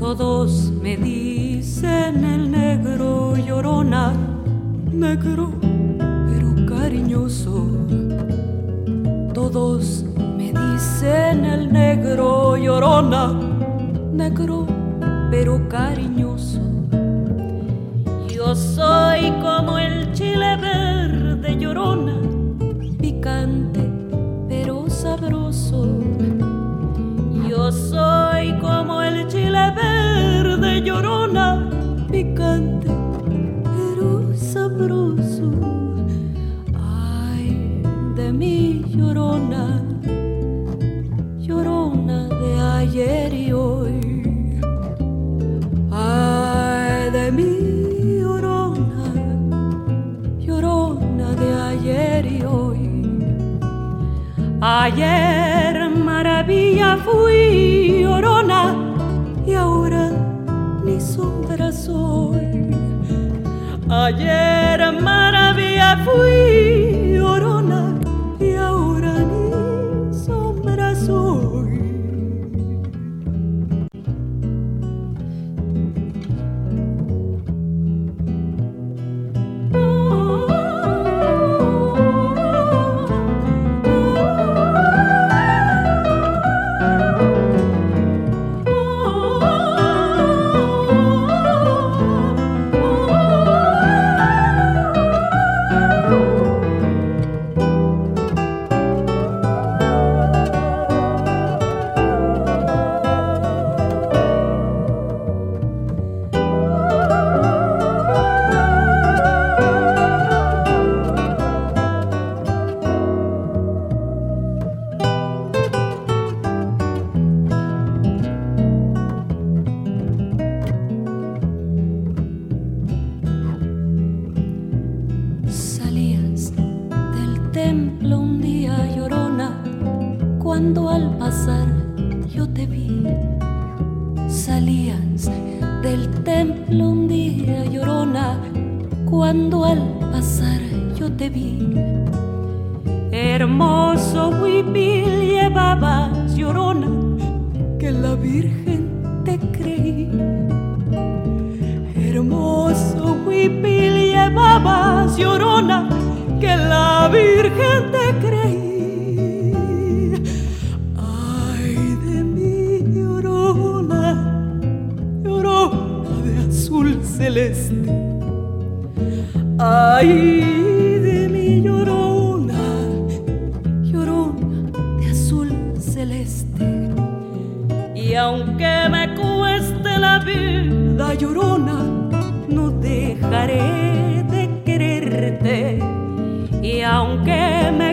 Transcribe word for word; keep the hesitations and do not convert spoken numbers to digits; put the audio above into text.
Todos me dicen el negro llorona, negro pero cariñoso. Todos me dicen el negro llorona, negro pero cariñoso. Yo soy como el chile verde llorona, picante pero sabroso. Yo soy como el chile verde llorona, picante pero sabroso. Ay de mi llorona, llorona de ayer y hoy. Ay de mi llorona, llorona de ayer y hoy. Ayer maravilla fui llorona y ahora ni sombra soy. Ayer maravilla fui llorona y ahora ni sombra soy. Cuando al pasar yo te vi, salías del templo un día llorona. Cuando al pasar yo te vi, hermoso huipil llevabas llorona, que la Virgen te creí. Hermoso huipil llevabas llorona, que la Virgen te creí. Celeste, ay de mi llorona, llorona de azul celeste. Y aunque me cueste la vida llorona, no dejaré de quererte. Y aunque me